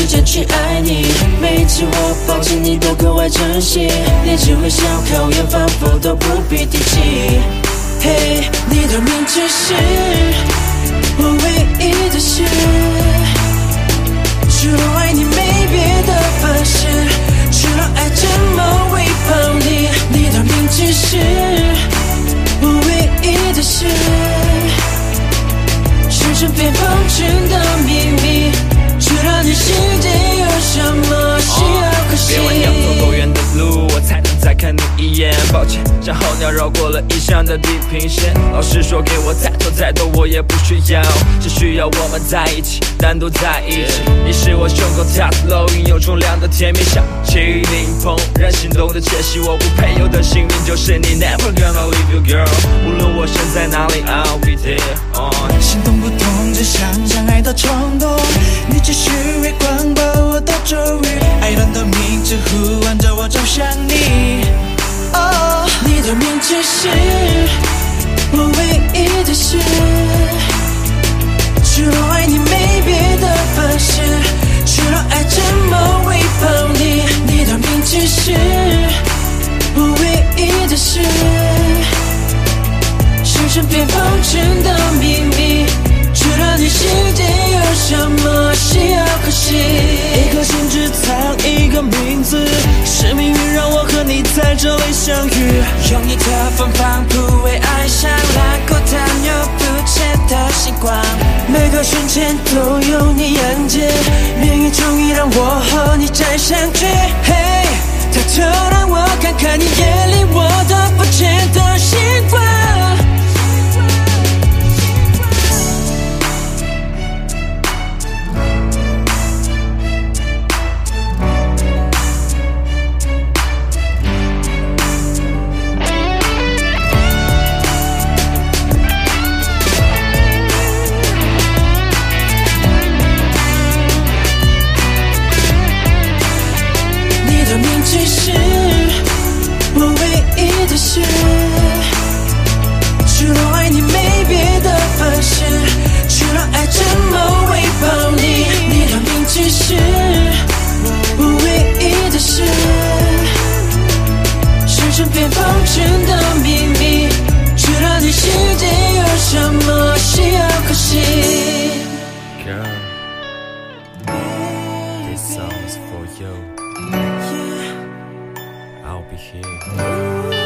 间去爱你。每一次我抱紧你都格外珍惜，连只会笑考验仿佛都不必提起。嘿，你的名字是我唯一的事，除了爱你没别的方式，除了爱怎么喂饱你。你的名字是我唯一的事，是身边封存的秘密，知道你世界有什么需要可惜。 别问要走多远的路，我才能再看你一眼。抱歉，像候鸟绕过了异乡的地平线。老实说，给我再多我也不需要，只需要我们在一起，单独在一起。你是我胸口塔斯楼，蕴有重量的甜蜜，想起你怦然心动的窃喜。我不配有的幸运就是你 ，Never gonna leave you girl。无论我身在哪里 ，I'll be there。 心动不同，只想相爱的冲动。你只是月光把我的周围，爱人的名字呼唤着我走向你。 你的名字是我唯一的事，除了爱你没别的方式，除了爱怎么喂饱你。你的名字是我唯一的事，是身边封存的秘密，知道你世界有什么需要可惜。 一颗心只藏一个名字，是命运让我和你在这里相遇。 用你的芬芳抚慰爱上蓝过但又不见的星光，每个瞬间都有你眼睛，命运终于让我和你再相聚。嘿，抬头让我看看你眼里我都不见的星光。只是我唯一的事，除了爱你没别的方式，除了爱怎么喂饱你。你的名字是我唯一的事，是身边封存的秘密，知道你世界有什么需要可惜。 Girl, this song is for you. I'll be here.